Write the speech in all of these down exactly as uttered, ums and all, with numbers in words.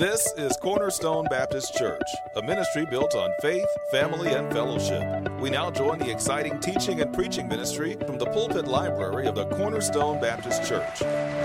This is Cornerstone Baptist Church, a ministry built on faith, family, and fellowship. We now join the exciting teaching and preaching ministry from the pulpit library of the Cornerstone Baptist Church.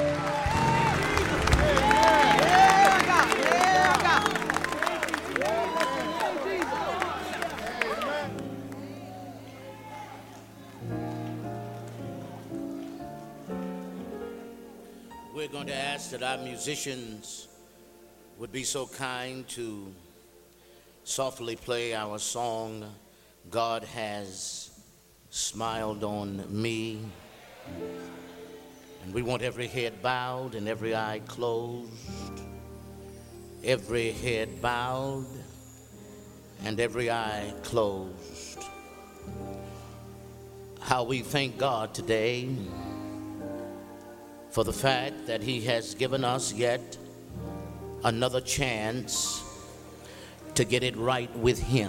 We're going to ask that our musicians would be so kind to softly play our song, God Has Smiled on Me. And we want every head bowed and every eye closed. Every head bowed and every eye closed. How we thank God today for the fact that He has given us yet another chance to get it right with Him.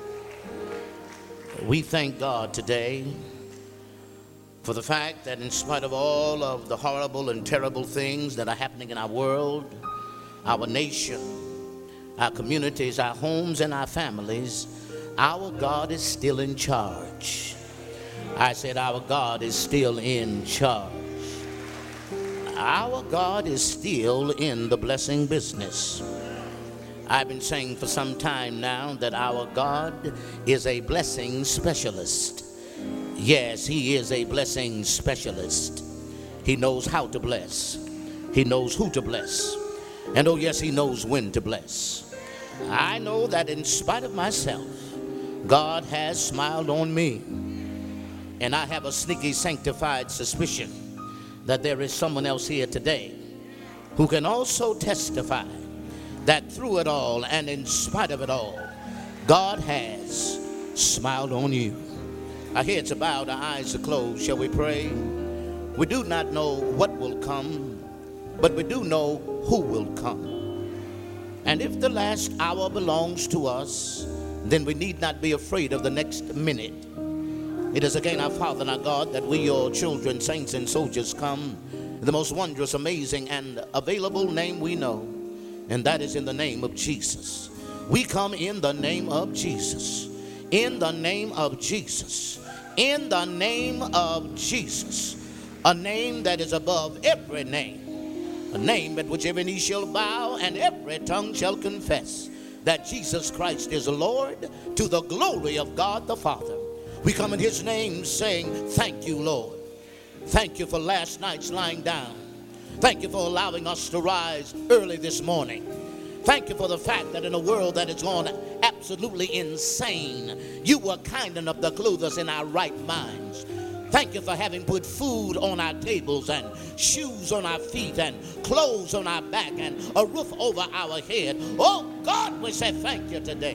We thank God today for the fact that in spite of all of the horrible and terrible things that are happening in our world, our nation, our communities, our homes, and our families, our God is still in charge. I said our God is still in charge. Our God is still in the blessing business. I've been saying for some time now that our God is a blessing specialist. Yes, He is a blessing specialist. He knows how to bless. He knows who to bless. And oh yes, He knows when to bless. I know that in spite of myself, God has smiled on me. And I have a sneaky sanctified suspicion that there is someone else here today who can also testify that through it all and in spite of it all, God has smiled on you. Our heads are bowed, our eyes are closed. Shall we pray? We do not know what will come, but we do know who will come. And if the last hour belongs to us, then we need not be afraid of the next minute. It is again our Father and our God that we, your children, saints, and soldiers, come in the most wondrous, amazing, and available name we know, and that is in the name of Jesus. We come in the name of Jesus. In the name of Jesus. In the name of Jesus. A name that is above every name. A name at which every knee shall bow and every tongue shall confess that Jesus Christ is Lord, to the glory of God the Father. We come in His name saying, thank you, Lord. Thank you for last night's lying down. Thank you for allowing us to rise early this morning. Thank you for the fact that in a world that has gone absolutely insane, you were kind enough to clothe us in our right minds. Thank you for having put food on our tables and shoes on our feet and clothes on our back and a roof over our head. Oh, God, we say thank you today.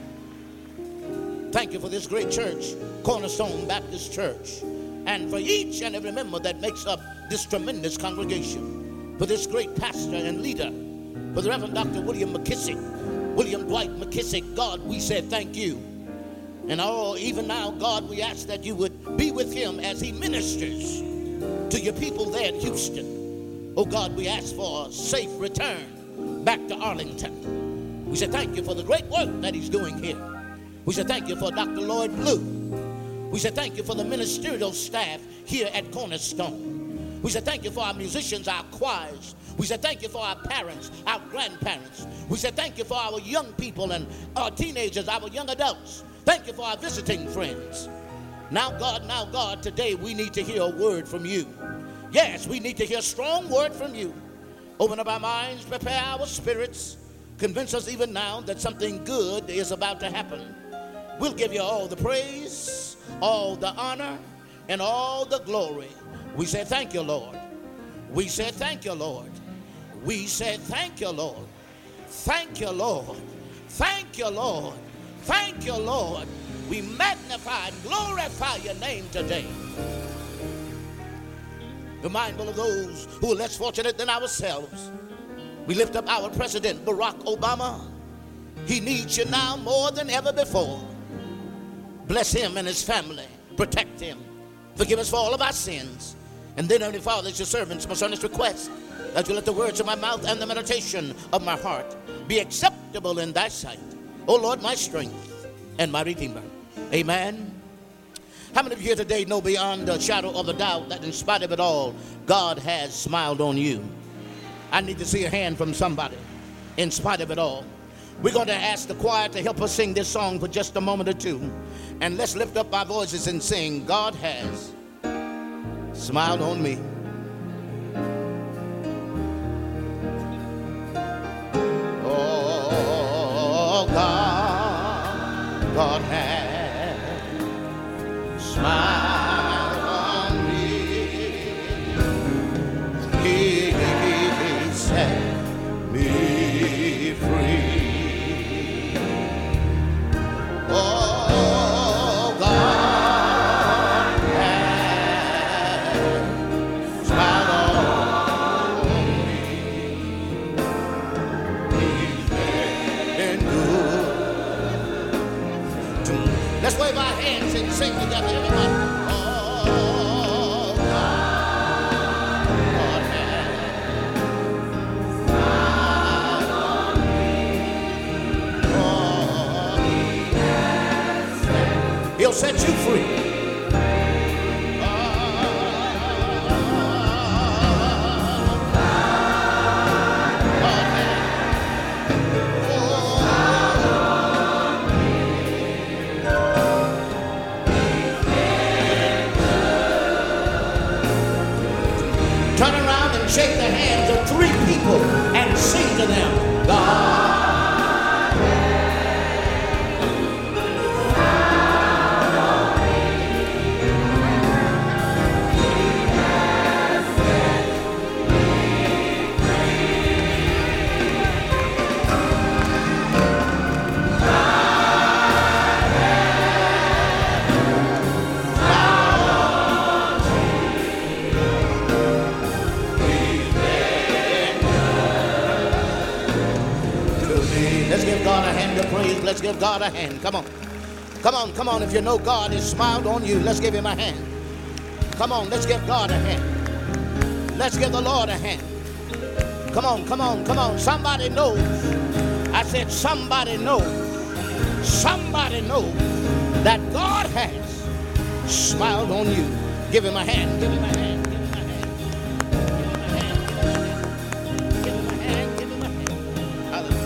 Thank you for this great church, Cornerstone Baptist Church, and for each and every member that makes up this tremendous congregation, for this great pastor and leader, for the Reverend Doctor William McKissick, William Dwight McKissick. God, we say thank you. And oh, even now, God, we ask that you would be with him as he ministers to your people there in Houston. Oh, God, we ask for a safe return back to Arlington. We say thank you for the great work that he's doing here. We say thank you for Doctor Lloyd Blue. We say thank you for the ministerial staff here at Cornerstone. We say thank you for our musicians, our choirs. We say thank you for our parents, our grandparents. We say thank you for our young people and our teenagers, our young adults. Thank you for our visiting friends. Now, God, now, God, today we need to hear a word from you. Yes, we need to hear a strong word from you. Open up our minds, prepare our spirits. Convince us even now that something good is about to happen. We'll give you all the praise, all the honor, and all the glory. We say thank you, Lord. We say thank you, Lord. We say thank you, Lord. Thank you, Lord. Thank you, Lord. Thank you, Lord. We magnify and glorify your name today. Be mindful of those who are less fortunate than ourselves. We lift up our President, Barack Obama. He needs you now more than ever before. Bless him and his family. Protect him. Forgive us for all of our sins. And then, Heavenly Father, it's your servant's most earnest request that you let the words of my mouth and the meditation of my heart be acceptable in thy sight, O Lord, my strength and my redeemer. Amen. How many of you here today know beyond the shadow of a doubt that in spite of it all, God has smiled on you? I need to see a hand from somebody. In spite of it all, we're going to ask the choir to help us sing this song for just a moment or two. And let's lift up our voices and sing, God has smiled on me. Oh, God, God has smiled on me. He, he set me free. Oh, God has smiled on me. He's been good to me. Let's wave our hands and sing together, everybody. Oh, God, God has smiled on me. Oh, He has set. He'll set you free. Oh, God has. Turn around and shake the hands of three people and sing to them, God. Let's give God a hand of praise. Let's give God a hand. Come on. Come on, come on. If you know God has smiled on you, let's give him a hand. Come on, let's give God a hand. Let's give the Lord a hand. Come on, come on, come on. Somebody knows. I said somebody knows. Somebody knows that God has smiled on you. Give him a hand. Give him a hand. Give him a hand. Give him a hand. Give him a hand. Give him a hand. Hallelujah.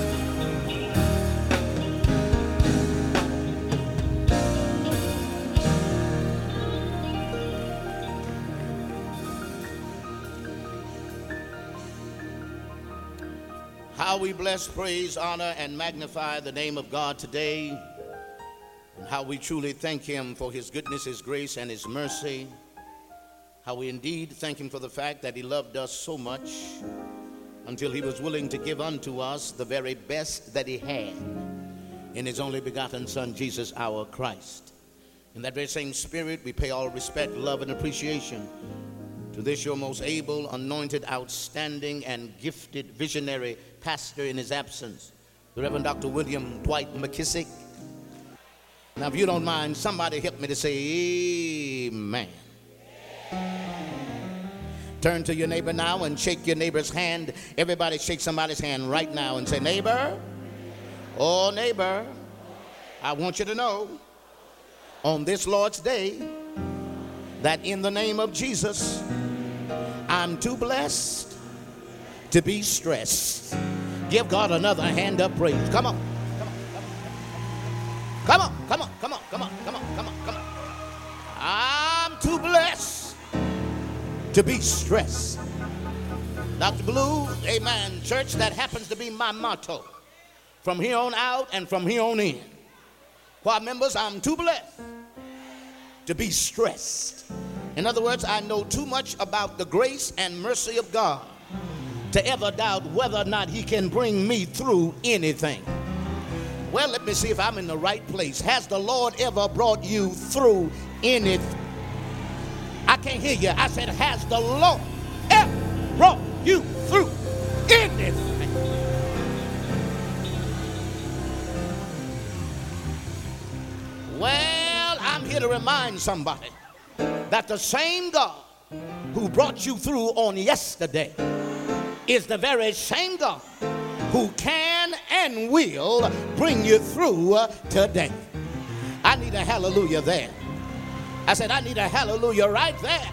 How we bless, praise, honor, and magnify the name of God today, and how we truly thank him for his goodness, his grace, and his mercy. How we indeed thank him for the fact that he loved us so much until he was willing to give unto us the very best that he had in his only begotten Son, Jesus our Christ. In that very same spirit, we pay all respect, love, and appreciation to this your most able, anointed, outstanding, and gifted visionary pastor in his absence, the Reverend Doctor William Dwight McKissick. Now, if you don't mind, somebody help me to say amen. Turn to your neighbor now and shake your neighbor's hand. Everybody shake somebody's hand right now and say, neighbor, oh neighbor, I want you to know on this Lord's Day that in the name of Jesus, I'm too blessed to be stressed. Give God another hand of praise. Come on. Come on, come on, come on, come on, come on, come on, come on. I'm too blessed to be stressed. Doctor Blue, amen. Church, that happens to be my motto from here on out and from here on in. Choir members, I'm too blessed to be stressed. In other words, I know too much about the grace and mercy of God to ever doubt whether or not he can bring me through anything. Well, let me see if I'm in the right place. Has the Lord ever brought you through anything? I can't hear you. I said, has the Lord ever brought you through anything? Well, I'm here to remind somebody that the same God who brought you through on yesterday is the very same God who can and will bring you through today. I need a hallelujah there. I said, I need a hallelujah right there.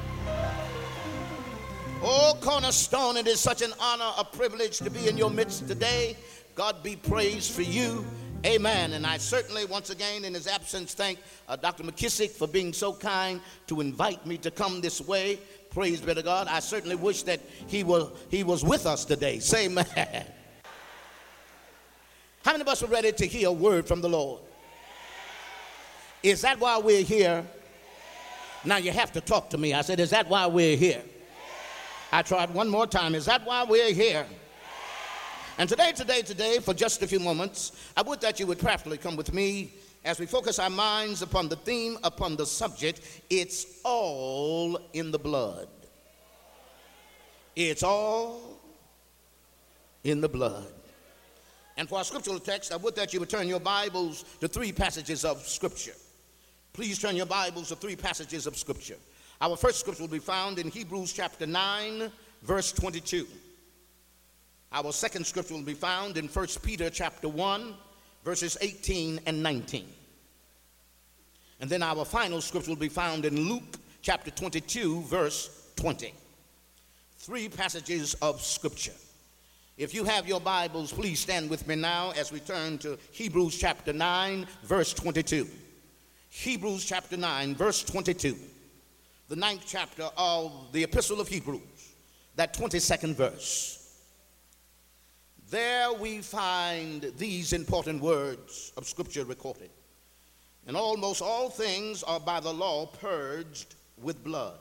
Oh, Cornerstone, it is such an honor, a privilege to be in your midst today. God be praised for you. Amen. And I certainly, once again, in his absence, thank uh, Doctor McKissick for being so kind to invite me to come this way. Praise be to God. I certainly wish that he was, he was with us today. Say amen. How many of us are ready to hear a word from the Lord? Is that why we're here? Now you have to talk to me. I said, is that why we're here? I tried one more time. Is that why we're here? And today, today, today, for just a few moments, I would that you would prayerfully come with me as we focus our minds upon the theme, upon the subject. It's all in the blood. It's all in the blood. And for our scriptural text, I would that you would turn your Bibles to three passages of Scripture. Please turn your Bibles to three passages of Scripture. Our first scripture will be found in Hebrews chapter nine, verse twenty-two. Our second scripture will be found in First Peter chapter one, verses eighteen and nineteen. And then our final scripture will be found in Luke chapter twenty-two, verse twenty. Three passages of Scripture. If you have your Bibles, please stand with me now as we turn to Hebrews chapter nine, verse twenty-two. Hebrews chapter nine, verse twenty-two. The ninth chapter of the Epistle of Hebrews, that twenty-second verse. There we find these important words of Scripture recorded. And almost all things are by the law purged with blood.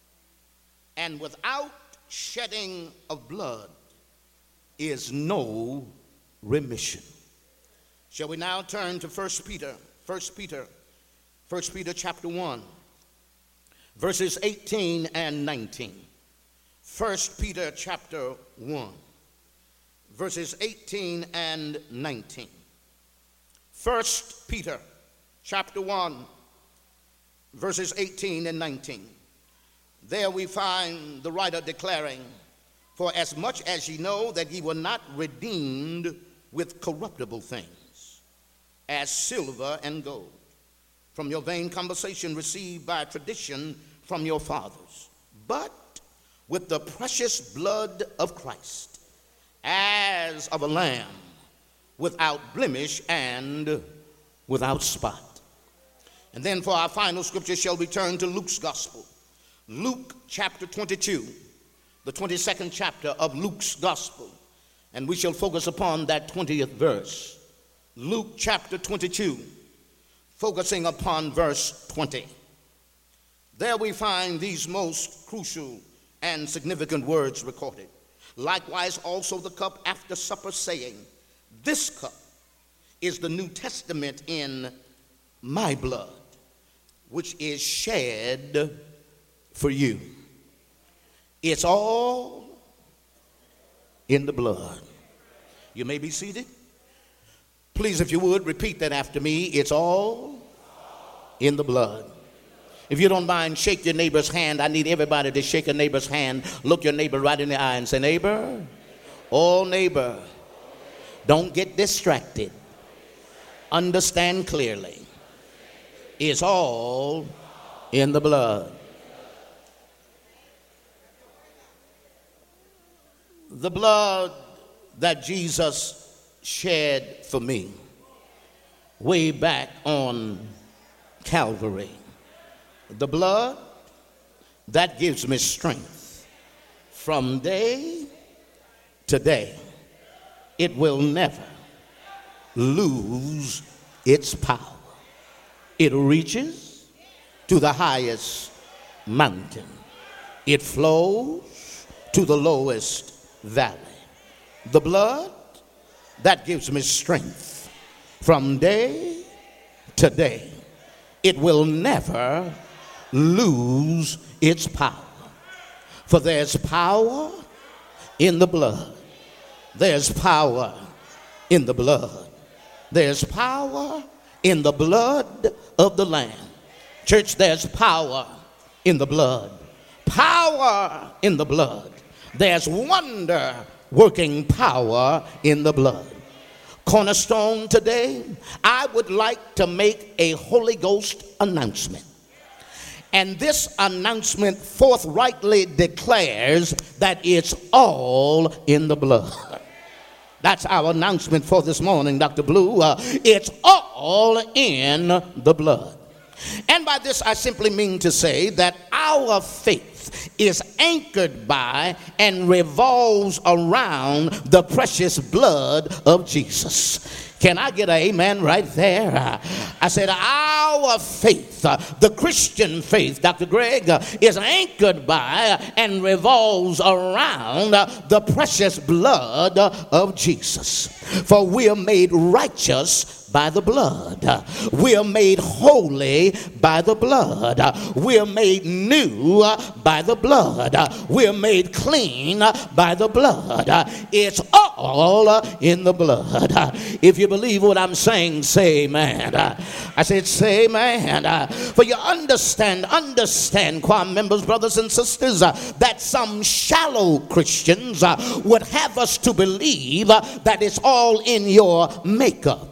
And without shedding of blood is no remission. Shall we now turn to First Peter, First Peter, First Peter chapter one, verses eighteen and nineteen. First Peter chapter one, verses eighteen and nineteen. First Peter chapter one, verses eighteen and nineteen. There we find the writer declaring, for as much as ye know that ye were not redeemed with corruptible things, as silver and gold, from your vain conversation received by tradition from your fathers, but with the precious blood of Christ, as of a lamb, without blemish and without spot. And then for our final scripture shall we turn to Luke's gospel. Luke chapter twenty-two, the twenty-second chapter of Luke's gospel. And we shall focus upon that twentieth verse. Luke chapter twenty-two, focusing upon verse twenty. There we find these most crucial and significant words recorded. Likewise also the cup after supper, saying, this cup is the New Testament in my blood, which is shed for you. It's all in the blood. You may be seated. Please, if you would, repeat that after me. It's all in the blood. If you don't mind, shake your neighbor's hand. I need everybody to shake a neighbor's hand. Look your neighbor right in the eye and say, neighbor, oh neighbor, don't get distracted. Understand clearly. It's all in the blood. The blood that Jesus shed for me way back on Calvary. The blood that gives me strength from day to day. It will never lose its power. It reaches to the highest mountain. It flows to the lowest valley. The blood that gives me strength from day to day. It will never lose its power. For there's power in the blood. There's power in the blood. There's power in the blood of the Lamb. Church, there's power in the blood. power in the blood. There's wonder working power in the blood. Cornerstone, today, I would like to make a Holy Ghost announcement. And this announcement forthrightly declares that it's all in the blood. That's our announcement for this morning, Doctor Blue. Uh, it's all in the blood. And by this, I simply mean to say that our faith is anchored by and revolves around the precious blood of Jesus. Can I get an amen right there? I said our faith, uh, the Christian faith, Doctor Greg, uh, is anchored by and revolves around uh, the precious blood uh, of Jesus. For we are made righteous by the blood. We are made holy by the blood. We are made new by the blood. We are made clean by the blood. It's all in the blood. If you believe what I'm saying, say amen. I said say amen. For you understand, understand, choir members, brothers and sisters, that some shallow Christians would have us to believe that it's all in your makeup.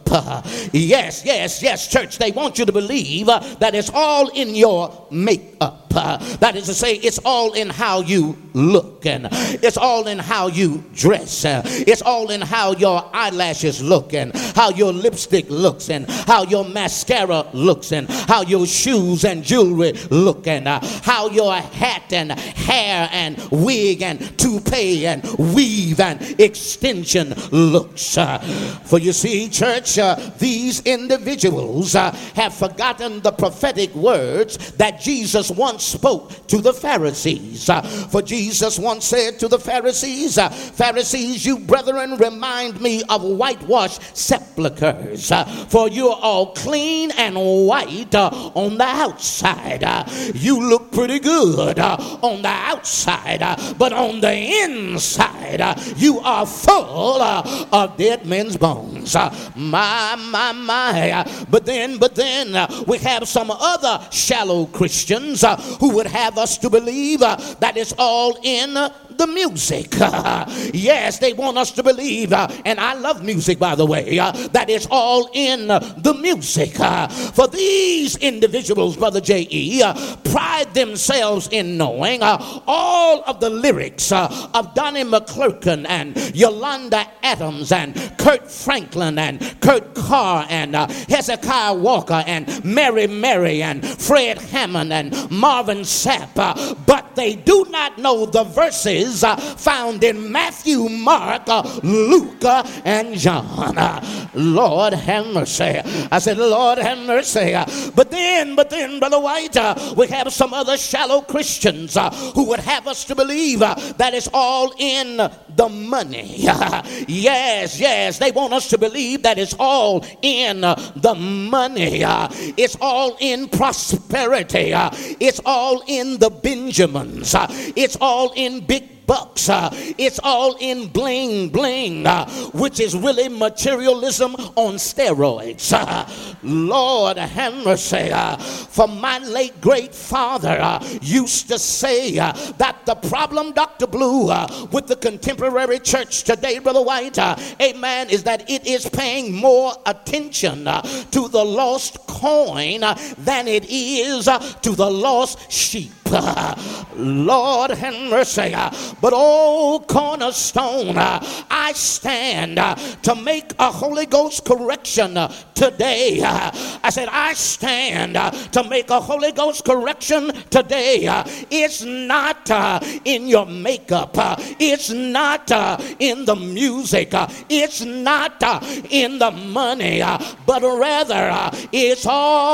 Yes, yes, yes, church, they want you to believe uh, that it's all in your makeup. Uh, that is to say, it's all in how you look, and it's all in how you dress. Uh, it's all in how your eyelashes look, and how your lipstick looks, and how your mascara looks, and how your shoes and jewelry look, and uh, how your hat and hair and wig and toupee and weave and extension looks. Uh, for you see, church, uh, these individuals uh, have forgotten the prophetic words that Jesus once spoke to the Pharisees. Uh, for Jesus once said to the Pharisees, uh, Pharisees, you brethren remind me of whitewashed sepulchres, uh, for you're all clean and white uh, on the outside. Uh, you look pretty good uh, on the outside, uh, but on the inside uh, you are full uh, of dead men's bones. Uh, my, my, my. Uh, but then, but then uh, we have some other shallow Christians uh, who would have us to believe uh, that it's all in uh, the music. Uh, yes, they want us to believe, uh, and I love music, by the way, uh, that it's all in uh, the music. Uh, for these individuals, Brother J E, uh, pride themselves in knowing uh, all of the lyrics uh, of Donnie McClurkin and Yolanda Adams and Kurt Franklin and Kurt Carr and uh, Hezekiah Walker and Mary Mary and Fred Hammond and Marvin Sapp, uh, but they do not know the verses uh, found in Matthew, Mark, uh, Luke, uh, and John. Uh, Lord have mercy. I said, Lord have mercy. Uh, but then, but then, Brother White, uh, we have some other shallow Christians uh, who would have us to believe uh, that it's all in the money. Uh, yes, yes, they want us to believe that it's all in uh, the money. Uh, it's all in prosperity. Uh, it's all in the Benjamins. Uh, it's all in big bucks. Uh, it's all in bling bling, uh, which is really materialism on steroids. Uh, Lord have mercy. Uh, for my late great father uh, used to say uh, that the problem, Doctor Blue, uh, with the contemporary church today, Brother White, uh, amen, is that it is paying more attention uh, to the lost coin uh, than it is uh, to the lost sheep. Uh, Lord have mercy. Uh, but oh, Cornerstone, uh, I stand uh, to make a Holy Ghost correction uh, today. Uh, I said, I stand uh, to make a Holy Ghost correction today. Uh, it's not uh, in your makeup. Uh, it's not uh, in the music. Uh, it's not uh, in the money. Uh, but rather, uh, it's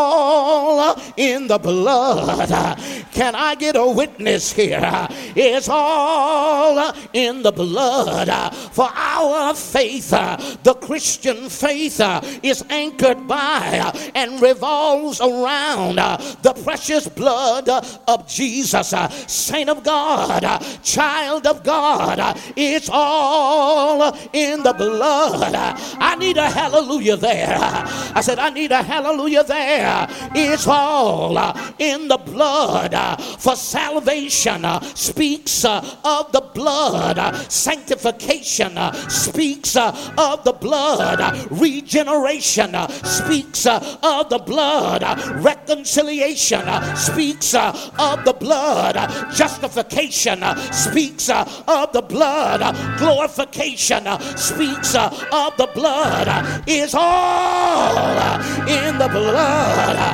all uh, in the blood. Uh, can I get a witness here? Uh, it's all uh, in the blood. Uh, for our faith, uh, the Christian faith, uh, is anchored by uh, and revolves around uh, the precious blood uh, of Jesus. Uh, saint of God, uh, child of God, uh, it's all uh, in the blood. Uh, I need a hallelujah there. Uh, I said, I need a hallelujah there. It's all uh, in the blood. Uh, for salvation uh, speaks uh, of the blood. Uh, sanctification uh, speaks uh, of the blood. Uh, regeneration uh, speaks uh, of the blood. Uh, reconciliation uh, speaks uh, of the blood. Uh, justification uh, speaks uh, of the blood. Uh, glorification uh, speaks uh, of the blood. Uh, is all uh, in the blood. Uh,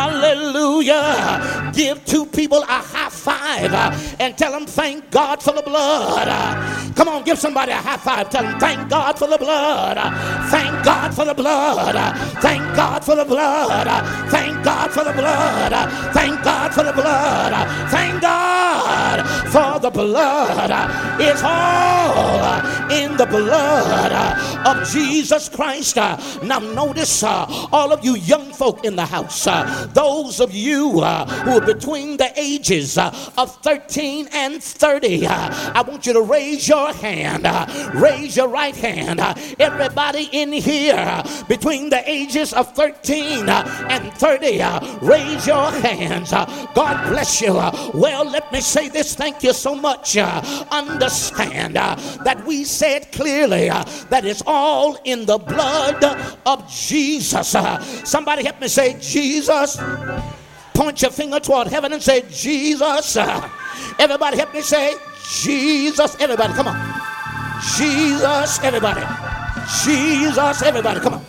hallelujah. Give two people a high five uh, and tell them thank God for the blood. Uh, come on, give somebody a high five. Tell them thank God for the blood. Uh, thank God for the blood. Uh, thank God for the blood. Uh, thank God for the blood. Uh, thank God for the blood. Uh, thank God for the blood. Uh, it's all uh, in the blood uh, of Jesus Christ. Uh, now notice uh, all of you young folk in the house, uh, those of you uh, who are between the ages uh, of thirteen and thirty, uh, I want you to raise your hand. Uh, raise your right hand. Uh, everybody in here uh, between the ages of thirteen uh, and thirty, uh, raise your hands. Uh, God bless you. Uh, well, let me say this. Thank you so much. Uh, understand uh, that we said clearly uh, that it's all in the blood of Jesus. Uh, somebody help me say Jesus. Point your finger toward heaven and say Jesus. Uh, everybody help me say Jesus. Everybody, come on. Jesus, everybody. Jesus, everybody, come on.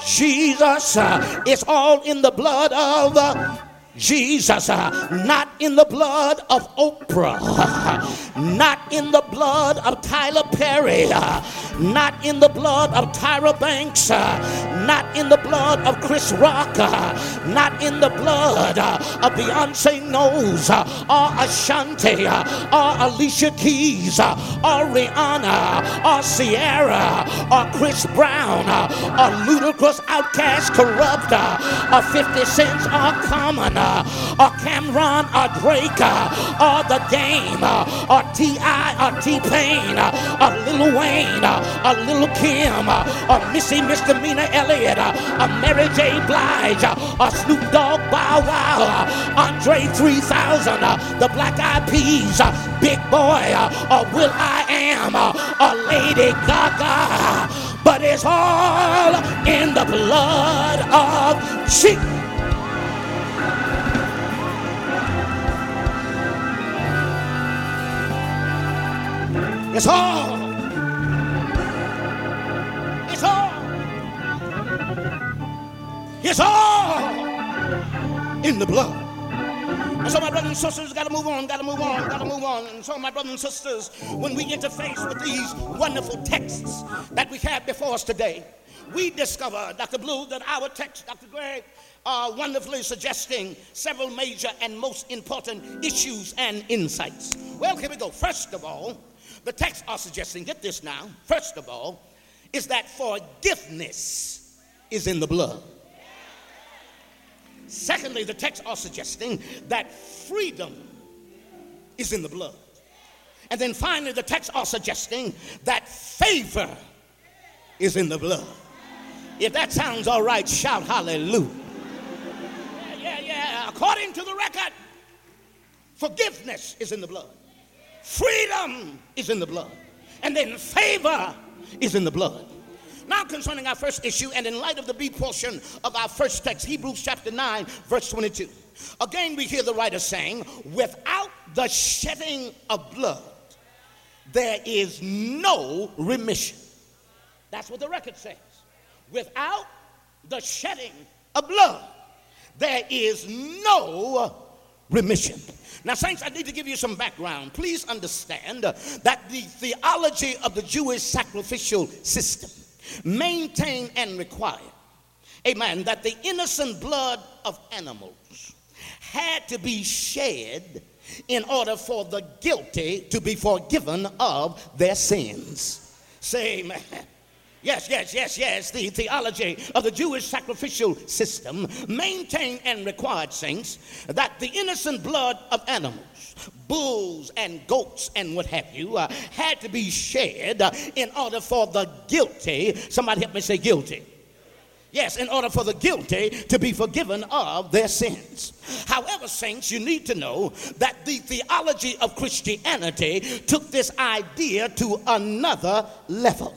Jesus, uh, it's all in the blood of uh, Jesus, uh, not in the blood of Oprah, uh, not in the blood of Tyler Perry, uh, not in the blood of Tyra Banks, uh, not in the blood of Chris Rock, uh, not in the blood uh, of Beyonce Knowles, uh, or Ashanti, uh, or Alicia Keys, uh, or Rihanna, or Sierra, or Chris Brown, uh, or Ludacris, Outkast, Corrupt, uh, or fifty Cent, or Common, uh, or Cameron, or Drake, uh, or The Game, uh, or T I, or T-Pain, uh, or Lil Wayne, uh, or Lil Kim, uh, or Missy Misdemeanor Elliott, uh, or Mary J. Blige, uh, or Snoop Dogg, Bow Wow, uh, Andre three thousand, uh, the Black Eyed Peas, uh, Big Boy, uh, or Will I Am, uh, or Lady Gaga. But it's all in the blood of Jesus. It's all. It's all. It's all in the blood. And so my brothers and sisters, gotta move on, gotta move on, gotta move on. And so my brothers and sisters, when we interface with these wonderful texts that we have before us today, we discover, Doctor Blue, that our text, Doctor Gregg, are wonderfully suggesting several major and most important issues and insights. Well, here we go. First of all, the texts are suggesting, get this now, first of all, is that forgiveness is in the blood. Secondly, the texts are suggesting that freedom is in the blood. And then finally, the texts are suggesting that favor is in the blood. If that sounds all right, shout hallelujah. Yeah, yeah, yeah. According to the record, forgiveness is in the blood. Freedom is in the blood. And then favor is in the blood. Now concerning our first issue, and in light of the B portion of our first text, Hebrews chapter nine, verse twenty-two. Again, we hear the writer saying, without the shedding of blood, there is no remission. That's what the record says. Without the shedding of blood, there is no remission. Now, saints, I need to give you some background. Please understand uh, that the theology of the Jewish sacrificial system maintained and required, amen, that the innocent blood of animals had to be shed in order for the guilty to be forgiven of their sins. Say amen. Yes, yes, yes, yes. The theology of the Jewish sacrificial system maintained and required, saints, that the innocent blood of animals, bulls and goats and what have you, uh, had to be shed uh, in order for the guilty, somebody help me say guilty, Yes, in order for the guilty to be forgiven of their sins. However, saints, you need to know that the theology of Christianity took this idea to another level.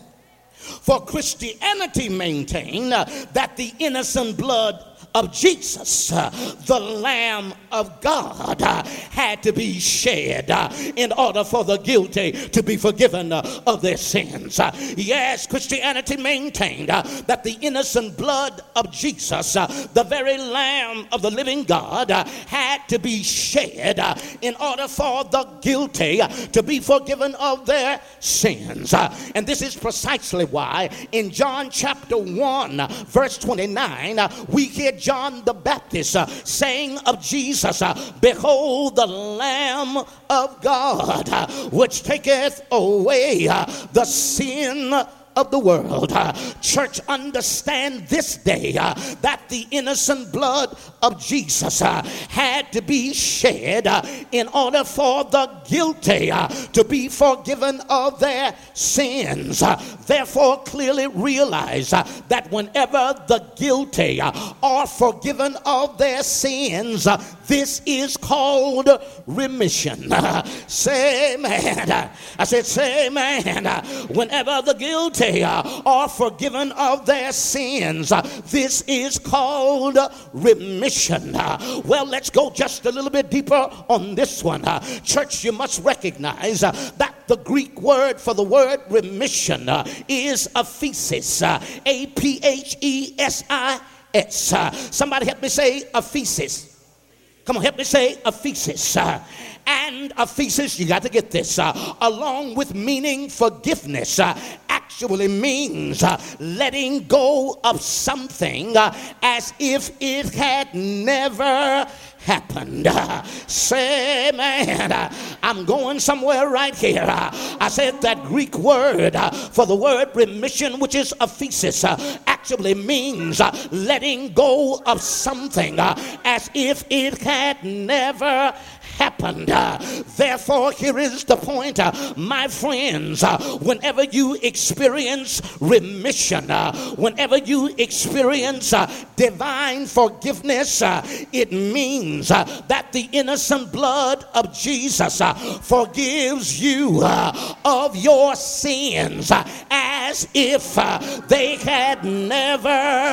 For Christianity maintained uh, that the innocent blood of Jesus, uh, the Lamb of God, uh, had to be shed uh, in order for the guilty to be forgiven uh, of their sins. Uh, yes, Christianity maintained uh, that the innocent blood of Jesus, uh, the very Lamb of the living God, uh, had to be shed uh, in order for the guilty uh, to be forgiven of their sins. Uh, and this is precisely why in John chapter one, uh, verse twenty-nine, uh, we hear John the Baptist uh, saying of Jesus, uh, behold the Lamb of God, uh, which taketh away uh, the sin of the world. Uh, church, understand this day uh, that the innocent blood of Jesus uh, had to be shed uh, in order for the guilty uh, to be forgiven of their sins. Uh, therefore, clearly realize uh, that whenever the guilty uh, are forgiven of their sins, uh, this is called remission. Uh, say amen. Uh, I said, say amen. Uh, whenever the guilty Uh, are forgiven of their sins, uh, this is called uh, remission. Uh, well, let's go just a little bit deeper on this one. Uh, church, you must recognize uh, that the Greek word for the word remission uh, is aphesis, uh, A P H E S I S. Uh, somebody help me say aphesis. Come on, help me say aphesis. Uh, and aphesis, you got to get this, uh, along with meaning forgiveness, uh, actually means uh, letting go of something uh, as if it had never happened. Uh, say, man, uh, I'm going somewhere right here. Uh, I said that Greek word uh, for the word remission, which is aphesis, uh, actually means uh, letting go of something uh, as if it had never happened. Uh, therefore, here is the point, uh, my friends. Uh, whenever you experience remission, uh, whenever you experience uh, divine forgiveness, uh, it means uh, that the innocent blood of Jesus uh, forgives you uh, of your sins uh, as if uh, they had never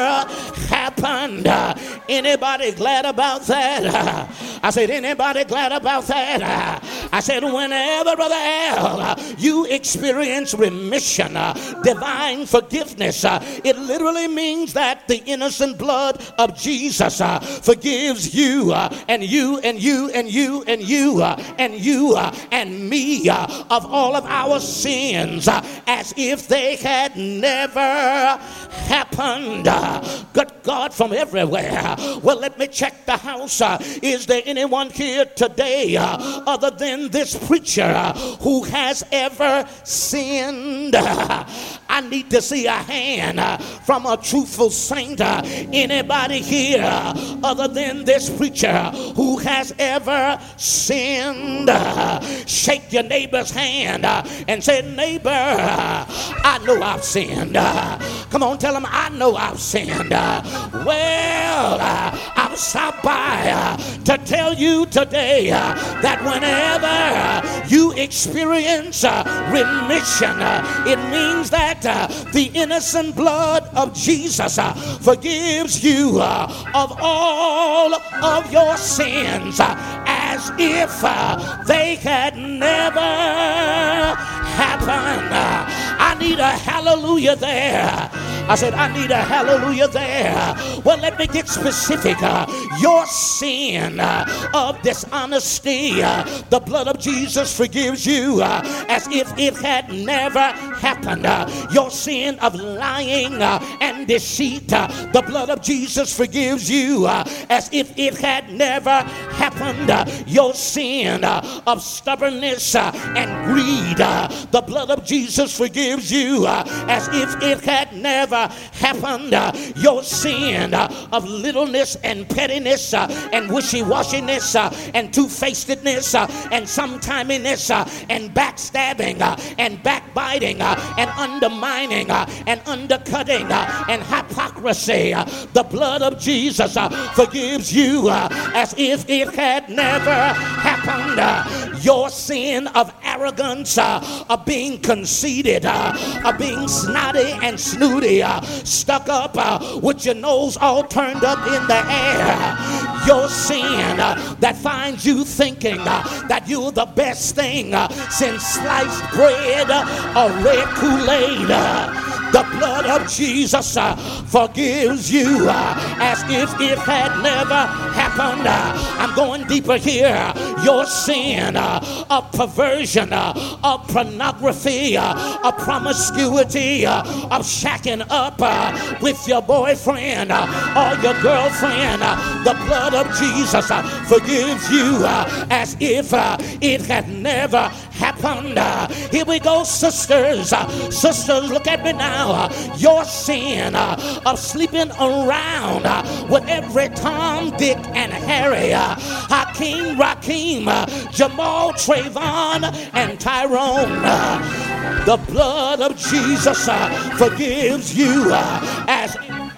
happened. Uh, anybody glad about that? Uh, I said, anybody glad about that? Uh, I said, whenever, Brother Al, uh, you experience remission, uh, divine forgiveness, uh, it literally means that the innocent blood of Jesus uh, forgives you uh, and you and you and you and you uh, and you uh, and me uh, of all of our sins uh, as if they had never happened. Uh, good God from everywhere. Well, let me check the house. Uh, is there anyone here today uh, other than this preacher uh, who has ever sinned? Uh, I need to see a hand uh, from a truthful saint. Uh, anybody here uh, other than this preacher uh, who has ever sinned? Uh, shake your neighbor's hand uh, and say, neighbor, uh, I know I've sinned. Uh, come on, tell him, I know I've sinned. Uh, well, uh, I've stopped by uh, to tell you today uh, that whenever uh, you experience uh, remission, uh, it means that uh, the innocent blood of Jesus uh, forgives you uh, of all of your sins uh, as if uh, they had never happened. Uh, I need a hallelujah there. I said, I need a hallelujah there. Well, let me get specific. Uh, your sin uh, of dishonesty, uh, the blood of Jesus forgives you uh, as if it had never happened. Uh, your sin of lying uh, and deceit, uh, the blood of Jesus forgives you uh, as if it had never happened. Uh, your sin uh, of stubbornness uh, and greed, uh, the blood of Jesus forgives you uh, as if it had never happened. Uh, your sin uh, of littleness and pettiness uh, and wishy-washiness uh, and two-facedness uh, and sometiminess uh, and backstabbing uh, and backbiting uh, and undermining uh, and undercutting uh, and hypocrisy. Uh, the blood of Jesus uh, forgives you uh, as if it had never happened. Uh, your sin of arrogance, uh, of being conceited, uh, of being snotty and snooty, uh, stuck up uh, with your nose all turned up in the air. Your sin uh, that finds you thinking uh, that you're the best thing uh, since sliced bread uh, or red Kool-Aid. Uh, the blood of Jesus uh, forgives you uh, as if it had never happened. Uh, I'm going deeper here. Your sin uh, of perversion, uh, of pornography, uh, of promiscuity, uh, of shacking up uh, with your boyfriend uh, or your girlfriend, uh, the blood of Jesus uh, forgives you uh, as if uh, it had never happened. Uh, here we go, sisters. Uh, sisters, look at me now. Uh, your sin uh, of sleeping around uh, with every Tom, Dick, and Harry, uh, Hakeem, Rakeem, uh, Jamal, Trayvon, and Tyrone. Uh, the blood of Jesus uh, forgives you uh, as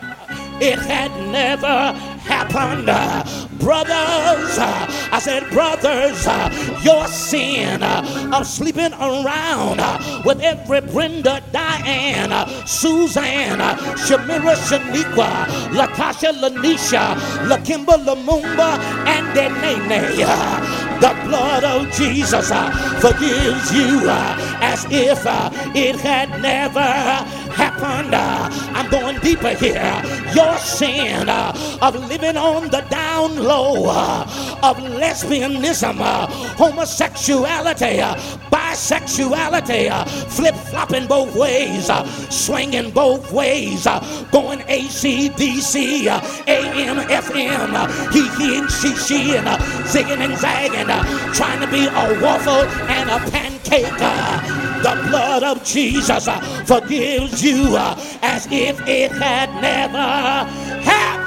it had never happened. Uh, brothers, uh, I said brothers, uh, your sin uh, of sleeping around uh, with every Brenda, Diane, uh, Suzanne, uh, Shamira, Shaniqua, Latasha, Lanisha, Lakimba, Lumumba, and Denene. Uh, the blood of Jesus uh, forgives you uh, as if uh, it had never happened. Uh, I'm going deeper here. Your sin uh, of living on the down low, uh, of lesbianism, uh, homosexuality, uh, bisexuality, uh, flip-flopping both ways, uh, swinging both ways, uh, going A C D C, uh, A M F M, uh, he, he, and she, she, and uh, zigging and zagging, uh, trying to be a waffle and a pancake. Uh, the blood of Jesus uh, forgives you uh, as if it had never happened.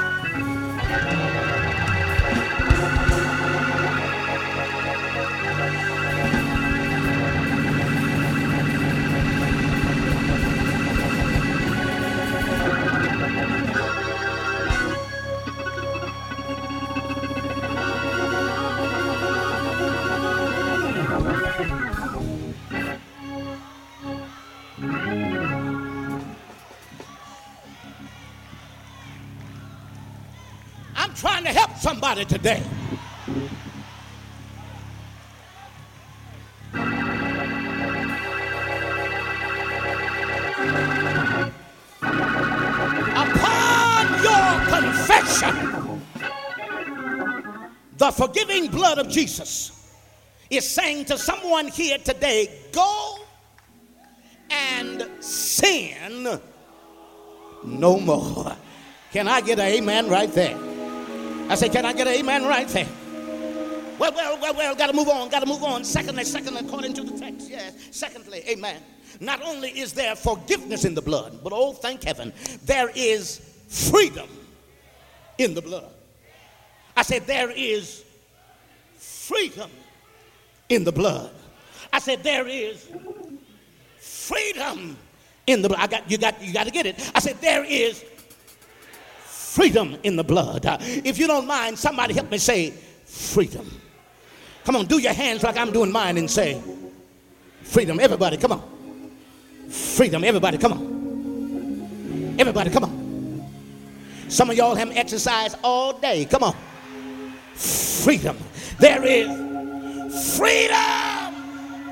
I'm trying to help somebody today. Upon your confession, the forgiving blood of Jesus is saying to someone here today, go and sin no more. Can I get an amen right there? I say, can I get an amen right there? Well, well, well, well, got to move on, got to move on. Secondly, secondly, according to the text, yes. Secondly, amen. Not only is there forgiveness in the blood, but oh, thank heaven, there is freedom in the blood. I said, there is freedom in the blood. I said, there is freedom in the blood. I got, you got, you got to get it. I said, there is freedom in the blood. Uh, if you don't mind, somebody help me say freedom. Come on, do your hands like I'm doing mine and say freedom. Everybody, come on. Freedom. Everybody, come on. Everybody, come on. Some of y'all haven't exercised all day. Come on. Freedom. There is freedom.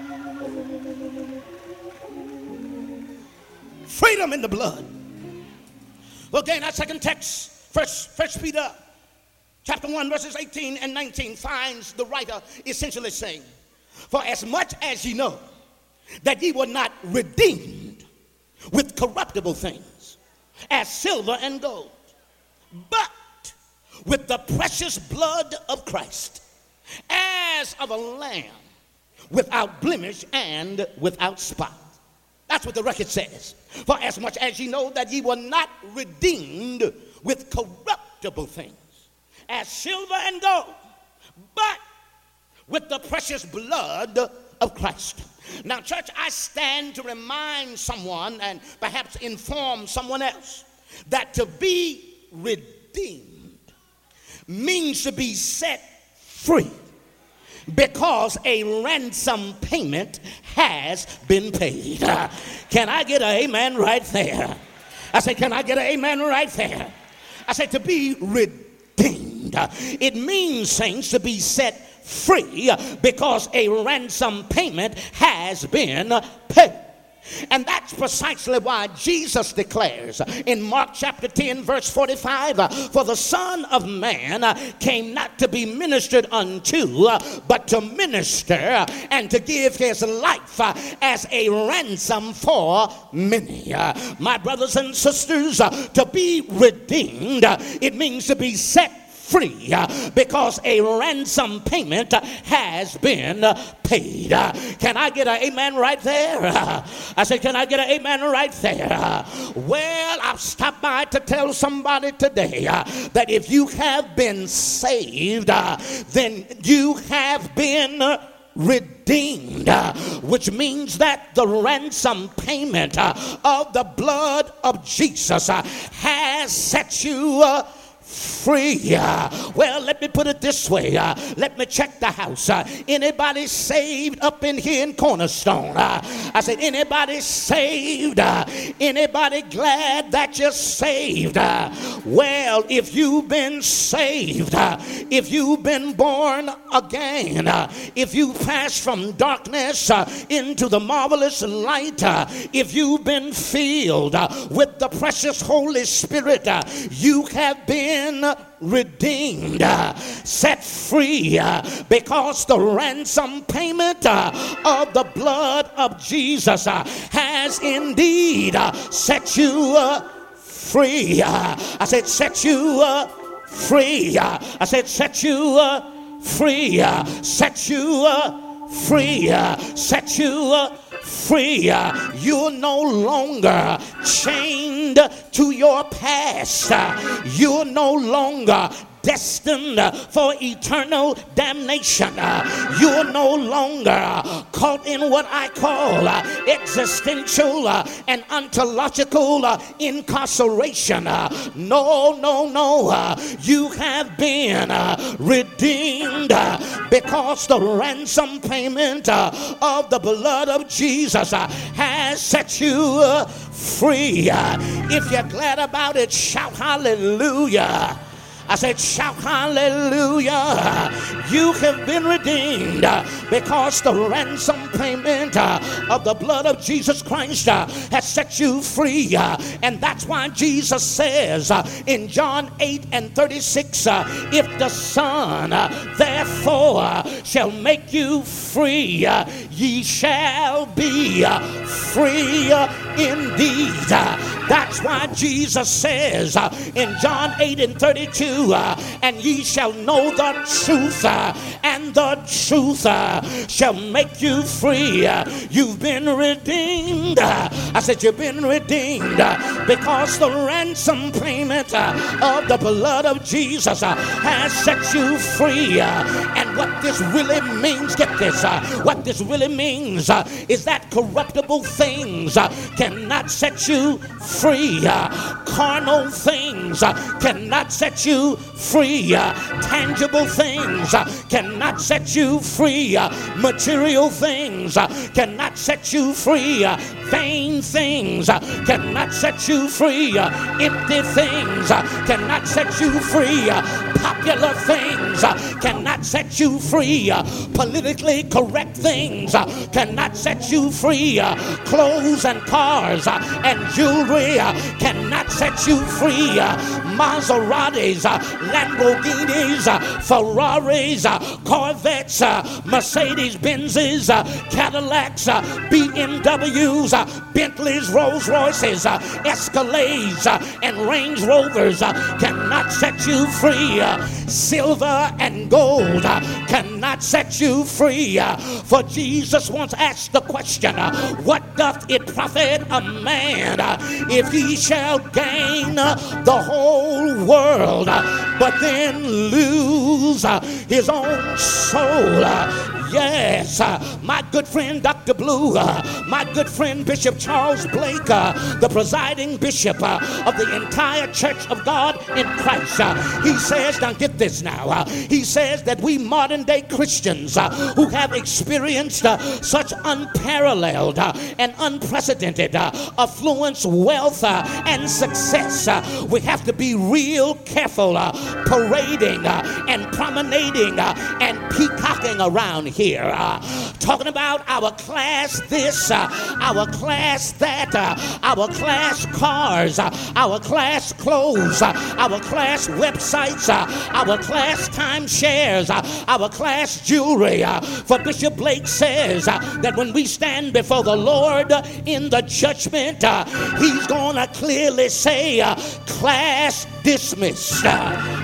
Freedom in the blood. Well, again, our second text, First, First Peter chapter one, verses eighteen and nineteen, finds the writer essentially saying, for as much as ye know that ye were not redeemed with corruptible things, as silver and gold, but with the precious blood of Christ, as of a lamb, without blemish and without spot. That's what the record says. For as much as ye know that ye were not redeemed with corruptible things, as silver and gold, but with the precious blood of Christ. Now, church, I stand to remind someone and perhaps inform someone else that to be redeemed means to be set free, because a ransom payment has been paid. Uh, can I get an amen right there? I say, can I get an amen right there? I say, to be redeemed, uh, it means, saints, to be set free, uh, because a ransom payment has been uh, paid. And that's precisely why Jesus declares in Mark chapter ten verse forty-five, uh, for the Son of Man uh, came not to be ministered unto, uh, but to minister uh, and to give his life uh, as a ransom for many. Uh, my brothers and sisters, uh, to be redeemed, uh, it means to be set free, uh, because a ransom payment uh, has been uh, paid. Uh, can I get an amen right there? Uh, I said, can I get an amen right there? Uh, well, I've stopped by to tell somebody today uh, that if you have been saved, uh, then you have been uh, redeemed, uh, which means that the ransom payment uh, of the blood of Jesus uh, has set you uh, free. Uh, well, let me put it this way. Uh, let me check the house. Uh, anybody saved up in here in Cornerstone? Uh, I said, anybody saved? Uh, anybody glad that you're saved? Uh, well, if you've been saved, uh, if you've been born again, uh, if you passed from darkness uh, into the marvelous light, uh, if you've been filled uh, with the precious Holy Spirit, uh, you have been redeemed, uh, set free, uh, because the ransom payment uh, of the blood of Jesus uh, has indeed uh, set you uh, free. Uh, I said, set you uh, free. Uh, I said, set you uh, free. Uh, set you uh, free. Uh, set you uh, free. Uh, you're no longer chained to your past. Uh, you're no longer destined uh, for eternal damnation. Uh, you're no longer uh, caught in what I call uh, existential uh, and ontological uh, incarceration. Uh, no, no, no. Uh, you have been uh, redeemed uh, because the ransom payment uh, of the blood of Jesus uh, has set you uh, free. Uh, if you're glad about it, shout hallelujah. I said, shout hallelujah. You have been redeemed uh, because the ransom payment uh, of the blood of Jesus Christ uh, has set you free. Uh, and that's why Jesus says uh, in John eight and thirty-six, uh, if the Son uh, therefore uh, shall make you free, uh, ye shall be uh, free uh, indeed. Uh, that's why Jesus says uh, in John eight and thirty-two, Uh, and ye shall know the truth, uh, and the truth uh, shall make you free. Uh, you've been redeemed. Uh, I said you've been redeemed uh, because the ransom payment uh, of the blood of Jesus uh, has set you free. Uh, and what this really means, get this, uh, what this really means uh, is that corruptible things uh, cannot set you free. Uh, carnal things uh, cannot set you free. Uh, tangible things uh, cannot set you free. Uh, material things uh, cannot set you free. Uh, vain things uh, cannot set you free. Uh, empty things uh, cannot set you free. Uh, popular things uh, cannot set you free. Uh, politically correct things uh, cannot set you free. Uh, clothes and cars uh, and jewelry uh, cannot set you free. Uh, Maseratis, uh, Lamborghinis, uh, Ferraris, uh, Corvettes, uh, Mercedes Benzes, uh, Cadillacs, uh, B M Ws, uh, Bentleys, Rolls Royces, uh, Escalades, uh, and Range Rovers uh, cannot set you free. Uh, silver and gold uh, cannot set you free. Uh, for Jesus once asked the question, uh, what doth it profit a man uh, if he shall gain uh, the whole world, uh, but then lose uh, his own soul? Uh, Yes, uh, my good friend Doctor Blue, uh, my good friend Bishop Charles Blake, uh, the presiding bishop uh, of the entire Church of God in Christ, uh, he says, now get this now, uh, he says that we modern day Christians uh, who have experienced uh, such unparalleled uh, and unprecedented uh, affluence, wealth, uh, and success, uh, we have to be real careful uh, parading uh, and promenading uh, and peacocking around here. Here, uh, talking about our class this, uh, our class that, uh, our class cars, uh, our class clothes, uh, our class websites, uh, our class timeshares, uh, our class jewelry. Uh, for Bishop Blake says uh, that when we stand before the Lord uh, in the judgment, uh, he's going to clearly say, uh, class dismissed. Uh,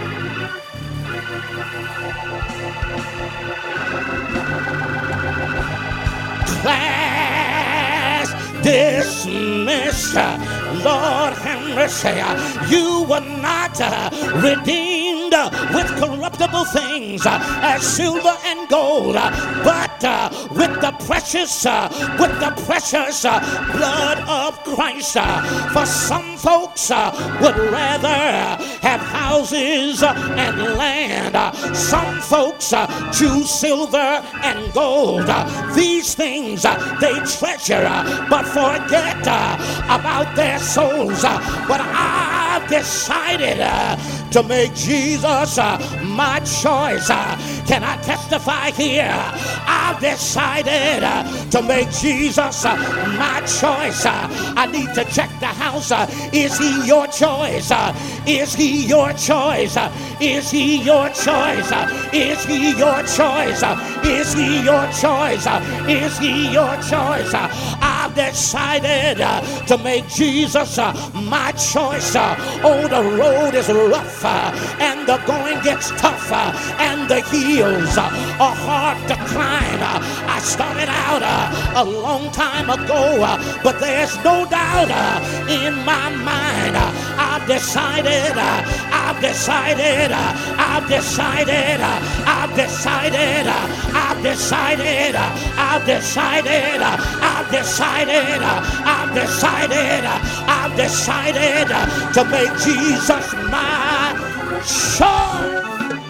Class dismissed. Lord have mercy. You were not uh, redeemed uh, with corruptible things uh, as silver and gold, uh, but uh, with the precious, uh, with the precious uh, blood of Christ. Uh, for some folks uh, would rather uh, have houses uh, and land. Uh, some folks uh, choose silver and gold. Uh, these things uh, they treasure, uh, but forget uh, about their souls. Uh, but I've decided uh, to make Jesus uh, my choice. Uh, can I testify here? I've decided uh, to make Jesus uh, my choice. Uh, I need to check the house. Uh, is he your choice? Uh, is he your choice? Uh, is he your choice? Uh, is he your choice? Uh, is he your choice? Uh, is he your choice? Uh, I've decided uh, to make Jesus uh, my choice. Uh, oh, the road is rough uh, and the going gets tough uh, and the hills uh, are hard to climb. Uh, I started out uh, a long time ago, uh, but there's no doubt uh, in my mind. Uh, I've decided, uh, I've decided, uh, I've decided, uh, I've decided, uh, I've decided, uh, I've decided, uh, I've decided, uh, I've decided, uh, I've decided uh, to make Jesus my choice.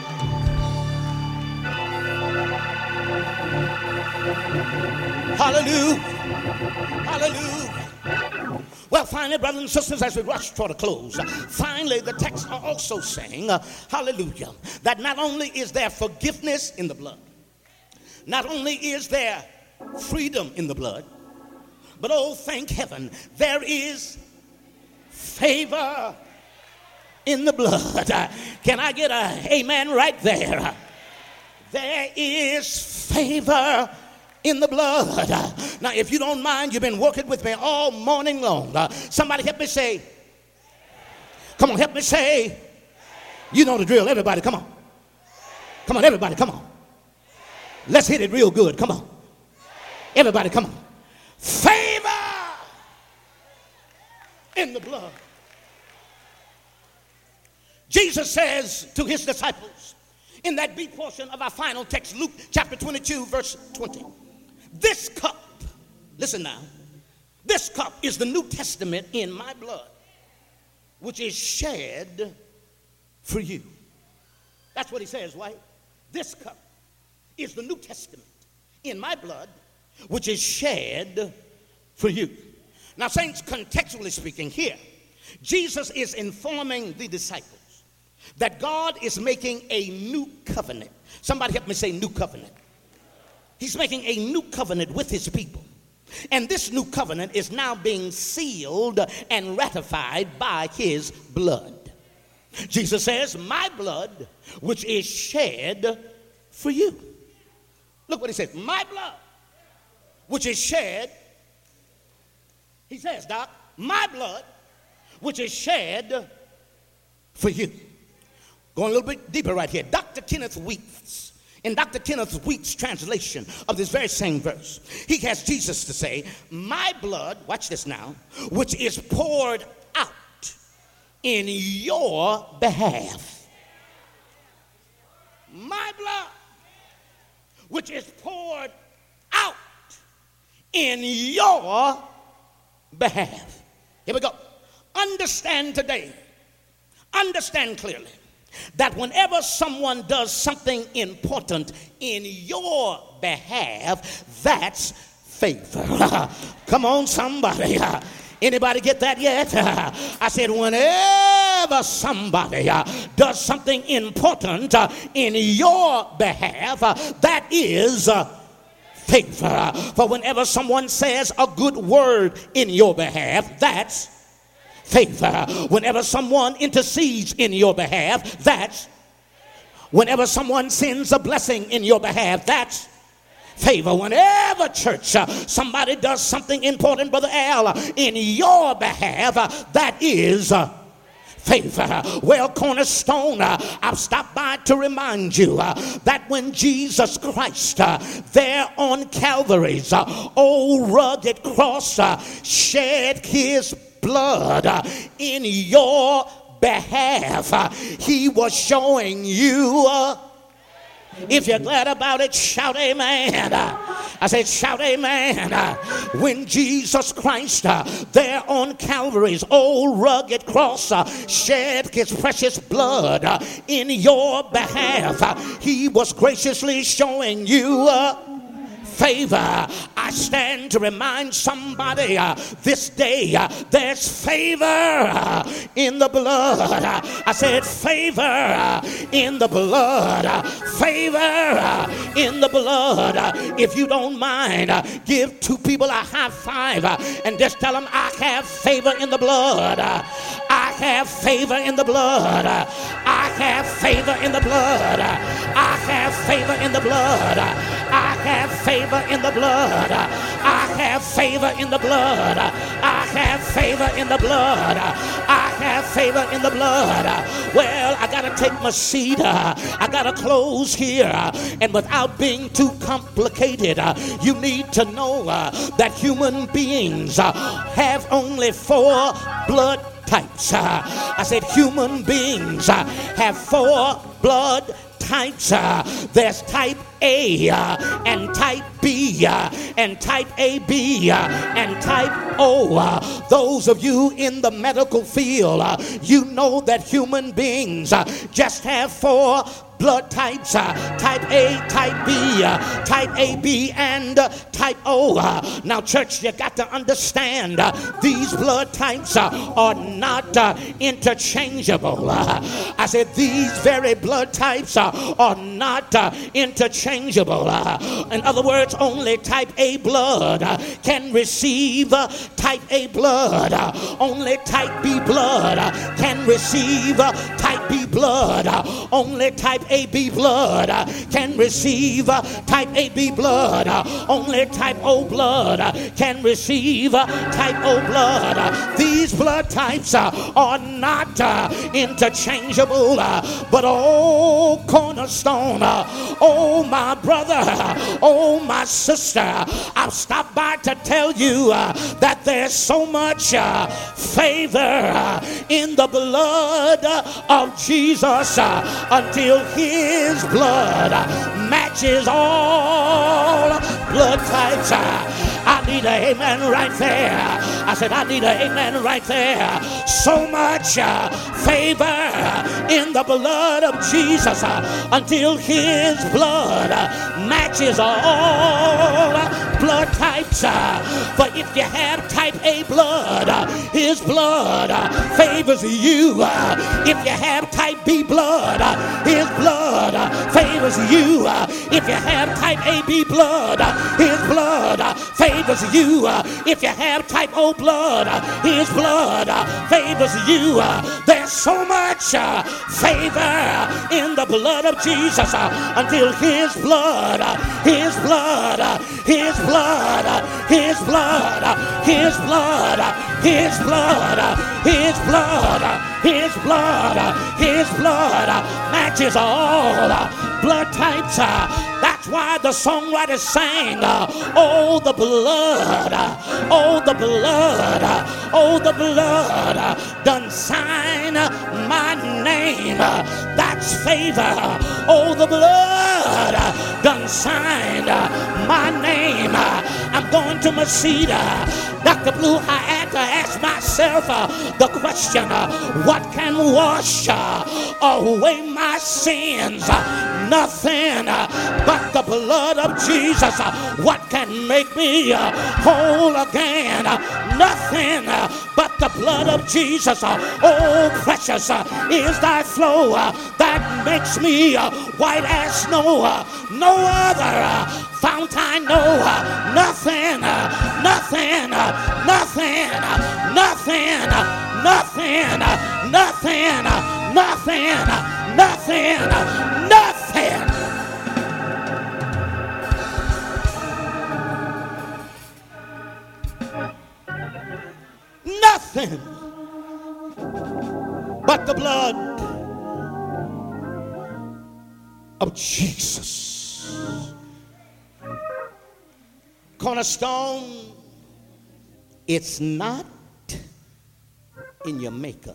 Hallelujah. Hallelujah. Well, finally, brothers and sisters, as we rush toward a close, uh, finally, the texts are also saying, uh, hallelujah, that not only is there forgiveness in the blood, not only is there freedom in the blood, but oh, thank heaven, there is favor in the blood. Uh, can I get a amen right there? There is favor in the blood. Uh, now, if you don't mind, you've been working with me all morning long. Uh, somebody help me say, come on, help me say, you know the drill. Everybody, come on. Come on, everybody, come on. Let's hit it real good. Come on. Everybody, come on. Favor in the blood. Jesus says to his disciples in that B portion of our final text, Luke chapter twenty-two, verse twenty. This cup, listen now, this cup is the New Testament in my blood, which is shed for you. That's what he says, right? This cup is the New Testament in my blood, which is shed for you. Now, saints, contextually speaking here, Jesus is informing the disciples that God is making a new covenant. Somebody help me say new covenant. He's making a new covenant with his people. And this new covenant is now being sealed and ratified by his blood. Jesus says, my blood, which is shed for you. Look what he says, my blood, which is shed. He says, Doc, my blood, which is shed for you. Going a little bit deeper right here. Doctor Kenneth Weeks, in Doctor Kenneth Weeks' translation of this very same verse, he has Jesus to say, my blood, watch this now, which is poured out in your behalf. My blood, which is poured out in your behalf. Here we go. Understand today, understand clearly, that whenever someone does something important in your behalf, that's favor. Come on, somebody. Anybody get that yet? I said, whenever somebody uh, does something important uh, in your behalf, uh, that is uh, favor. For whenever someone says a good word in your behalf, that's favor. Whenever someone intercedes in your behalf, that's. Whenever someone sends a blessing in your behalf, that's favor. Whenever, church, uh, somebody does something important, Brother Al, uh, in your behalf, uh, that is uh, favor. Well, Cornerstone, uh, I've stopped by to remind you uh, that when Jesus Christ uh, there on Calvary's uh, old rugged cross uh, shed his blood uh, in your behalf, uh, he was showing you uh, if you're glad about it, shout amen. I said shout amen. When Jesus Christ uh, there on Calvary's old rugged cross uh, shed his precious blood uh, in your behalf, uh, he was graciously showing you uh, favor. I stand to remind somebody uh, this day uh, there's favor uh, in the blood. Uh, I said favor uh, in the blood. Uh, favor uh, in the blood. Uh, if you don't mind, uh, give two people a high five uh, and just tell them, I have favor in the blood. Uh, I have favor in the blood. Uh, I have favor in the blood. Uh, I have favor in the blood. Uh, I have favor in the blood. I have favor in the blood. I have favor in the blood. I have favor in the blood. Well, I gotta take my seat. I gotta close here. And without being too complicated, you need to know that human beings have only four blood types. I said human beings have four blood types. There's type A uh, and type B uh, and type A B uh, and type O. Uh, those of you in the medical field, uh, you know that human beings uh, just have four blood types, uh, type A, type B, uh, type A B, and uh, type O. Uh, now, church, you got to understand uh, these blood types uh, are not uh, interchangeable. Uh, I said these very blood types uh, are not uh, interchangeable. Uh, in other words, only type A blood uh, can receive uh, type A blood. Uh, only type B blood uh, can receive uh, type B blood. Uh, only type A B blood uh, can receive uh, type A B blood. Uh, only type O blood uh, can receive uh, type O blood. Uh, these blood types uh, are not uh, interchangeable. Uh, but oh, Cornerstone, uh, oh, my brother, oh, my sister, I've stopped by to tell you uh, that there's so much uh, favor uh, in the blood uh, of Jesus uh, until his blood uh, matches all blood types. Uh, I need an amen right there. I said I need an amen right there. So much uh, favor in the blood of Jesus uh, until his blood uh, matches matches all blood types. For if you have type A blood, his blood favors you. If you have type B blood, his blood favors you. If you have type A B blood, his blood favors you. If you have type O blood, his blood favors you. There's so much favor in the blood of Jesus until his blood, his blood, his blood, his blood, his blood, his blood, his blood, his blood, his blood matches all blood types. That's why the songwriter sang, oh, the blood, oh, the blood, oh, the blood done sign my name. That's favor. Oh, the blood done sign my name. I'm going to Masada, Doctor Blue. I had to ask myself uh, the question, uh, what can wash uh, away my sins? Uh, nothing uh, but the blood of Jesus. Uh, what can make me uh, whole again? Uh, nothing uh, but the blood of Jesus. Uh, oh, precious uh, is thy flow uh, that makes me uh, white as snow. Uh, no other uh, fount I know. Uh, nothing, uh, nothing, uh, nothing, uh, nothing, uh, nothing, uh, nothing, uh, nothing, uh, nothing, uh, nothing. Nothing but the blood of Jesus. Cornerstone, it's not in your makeup.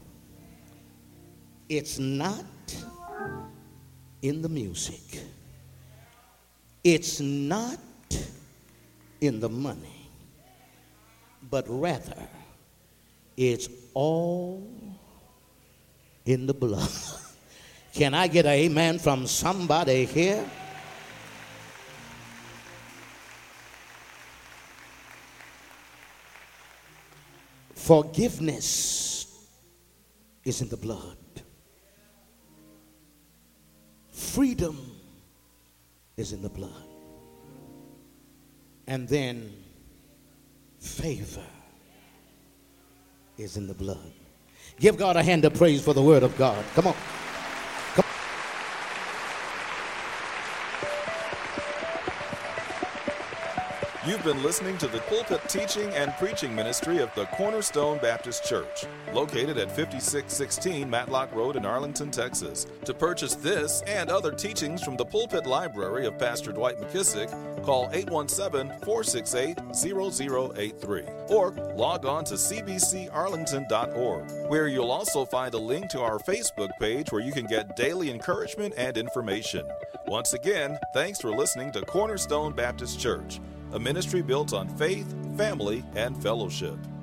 It's not in the music. It's not in the money. But rather, it's all in the blood. Can I get an amen from somebody here? Forgiveness is in the blood. Freedom is in the blood. And then favor is in the blood. Give God a hand of praise for the word of God. Come on. Come on. You've been listening to the pulpit teaching and preaching ministry of the Cornerstone Baptist Church, located at fifty-six sixteen Matlock Road in Arlington, Texas. To purchase this and other teachings from the pulpit library of Pastor Dwight McKissick, call eight one seven, four six eight, zero zero eight three or log on to c b c arlington dot org, where you'll also find a link to our Facebook page where you can get daily encouragement and information. Once again, thanks for listening to Cornerstone Baptist Church, a ministry built on faith, family, and fellowship.